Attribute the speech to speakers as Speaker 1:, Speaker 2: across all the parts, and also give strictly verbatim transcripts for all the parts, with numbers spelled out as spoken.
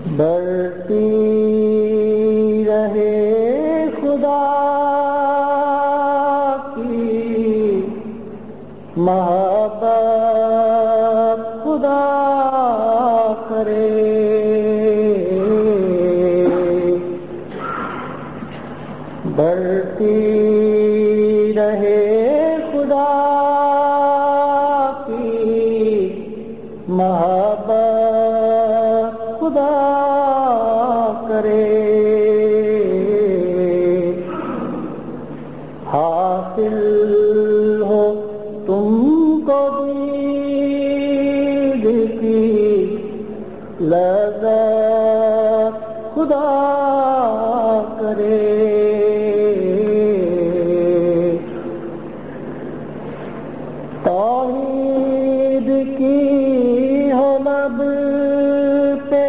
Speaker 1: بڑھتی رہے خدا کی محبت خدا کرے، بڑھتی رہے خدا کی محبت خدا کرے، حاصل ہو تم کو دید کی لذت خدا کرے، توحید کی ہو لب پہ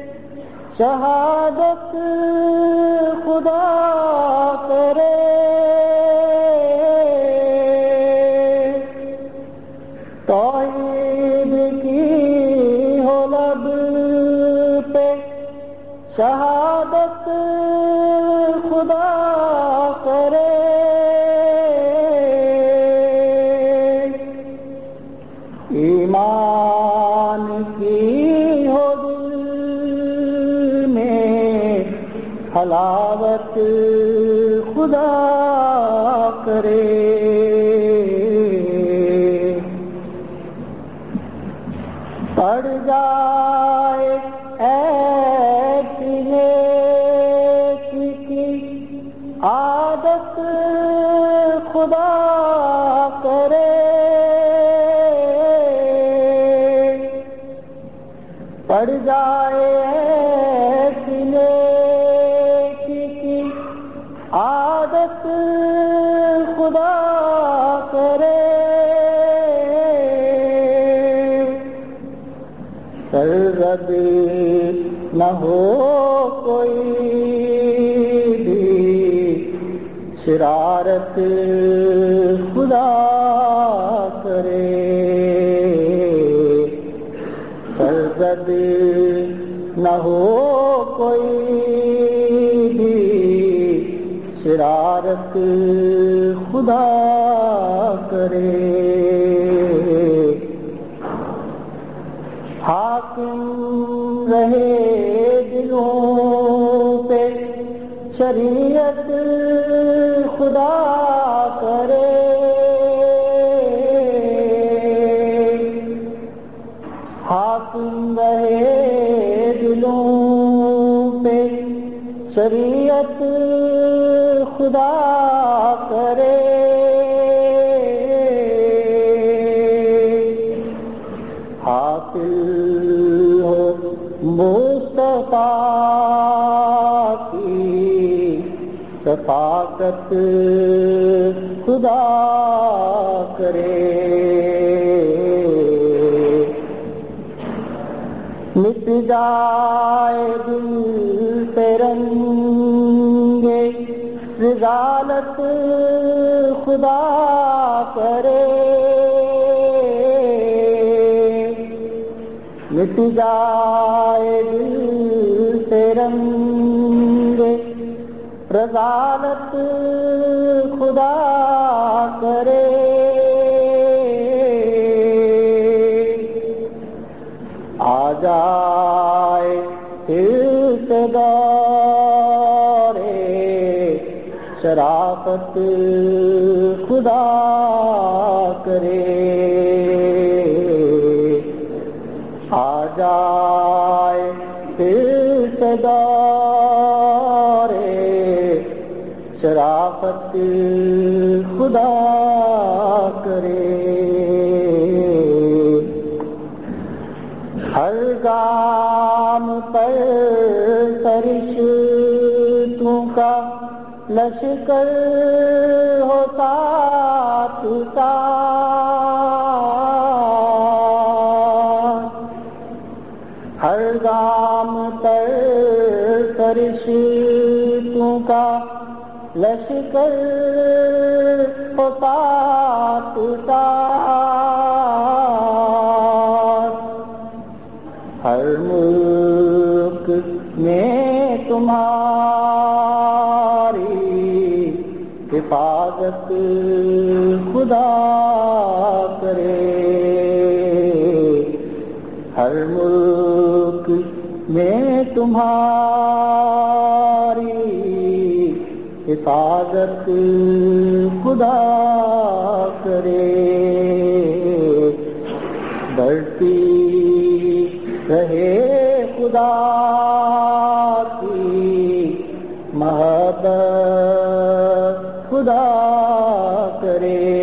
Speaker 1: شہادت خدا کرے، توحید کی ہو لب پہ شہادت خدا کرے، ایمان کی ہو دل میں حلاوت خدا کرے، پڑ جائے ایسی نیکی کی عادت خدا کرے، پڑ جائے ایسی نیکی کی عادت خدا کرے، سرزد نہ ہو کوئی بھی شرارت خدا کرے، سرزد نہ ہو کوئی بھی شرارت خدا کرے، حاکم رہے دلوں پہ شریعت خدا کرے، حاکم رہے دلوں پہ شریعت خدا کرے، حاصل ہو مصطفیٰ کی شفاعت خدا کرے، مٹ جائے دل سے رنگ رسالت خدا کرے، مٹ جائے دل سے رنگ رسالت خدا کرے، آ جائے اس دور شرافت خدا کرے، آ جائے اس دور شرافت خدا کرے، ہر گام پر فرشتوں کا لشکر ہوتا تھا، ہر گام پر فرشتوں کا لشکر ہوتا تھا، ہر ملک تمہاری حفاظت خدا کرے، ہر ملک میں تمہاری حفاظت خدا کرے، بڑھتی رہے خدا کی محبت خدا کرے،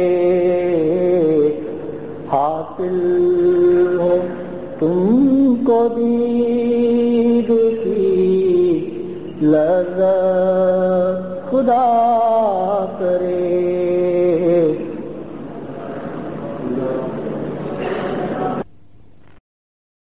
Speaker 1: حاصل ہو تم کو دید کی لذت